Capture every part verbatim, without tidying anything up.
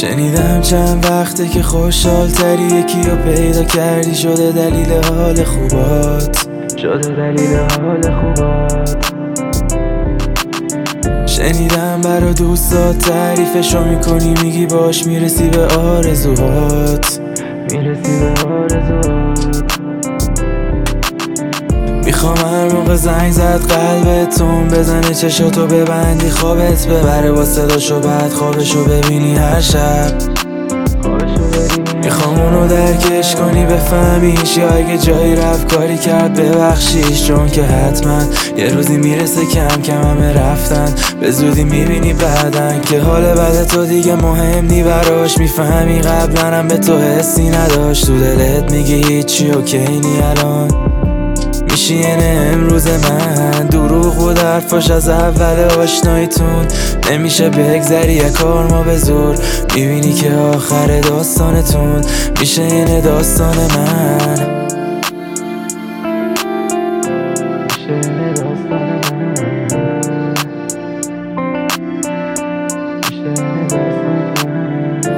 شنیدم چند وقته که خوشحال تری یکی رو پیدا کردی، شده دلیل حال خوبات، شده دلیل حال خوبات. شنیدم برا دوستات تعریفشو میکنی، میگی باش میرسی به آرزوهات، میرسی به آرزوهات. میخوام هر موقع زنگ زد قلبتون بزنه، چشاتو ببندی خوابت ببره با صداشو، بعد خوابشو ببینی هر شب. میخوام اونو درکش کنی بفهمیش، یا اگه جایی رفت کاری کرد ببخشیش، چون که حتما یه روزی میرسه کم کم همه رفتن، به زودی میبینی بعدن که حال بعد تو دیگه مهم نی براش. میفهمی قبلا هم به تو حسی نداشت، تو دلت میگی هیچی اوکی نی الان، میشی اینه امروز من. دروغ بود حرفاش از اول آشناییتون، نمیشه بگذری یه کار ما به زور، میبینی که آخر داستانتون میشه اینه داستان من، میشه اینه داستان من، میشه اینه داستان من.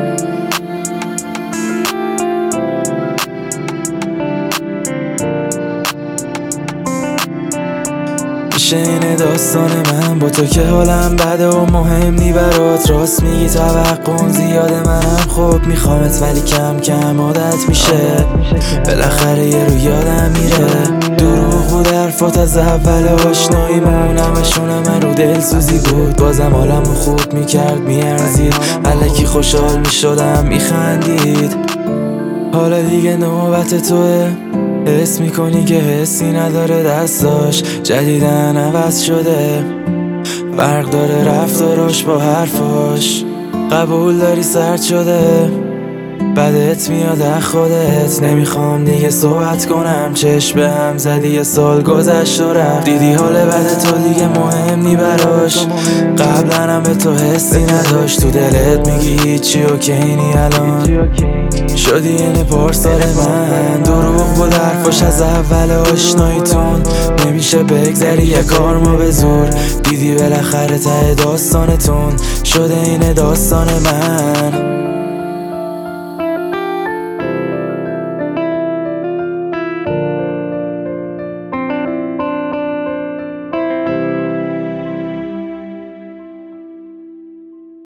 میشه اینه داستان من، با تو که حالم بده و مهم نی برات، راست میگی توقعم زیاده، منم خب میخوامت ولی کم کم عادت میشه، بالاخره یه رو یادم میره. دروغ بود حرفات از اول آشناییمون، همشون من رو دلسوزی بود، بازم حالمو خوب میکرد میارزید، الکی خوشحال میشدم میخندید. حالا دیگه نوبت توه، حس میکنی که حسی نداره دستاش، جدیدن عوض شده، فرق داره رفتاراش با حرفاش، قبول داری سرد شده، بدت میاد از خودت. نمیخوام دیگه صحبت کنم، چشم به هم زدی یه سال گذشت و رفت، دیدی حال بعد تو دیگه مهم نی براش، قبلا هم به تو حسی نداشت، تو دلت میگی هیچی اوکی نی الان، شدی اینه پارسال من. دروغ بود حرفاش از اول آشناییتون، نمیشه بگذری یه کار ما به زور، دیدی بالاخره ته داستانتون شده اینه داستان من.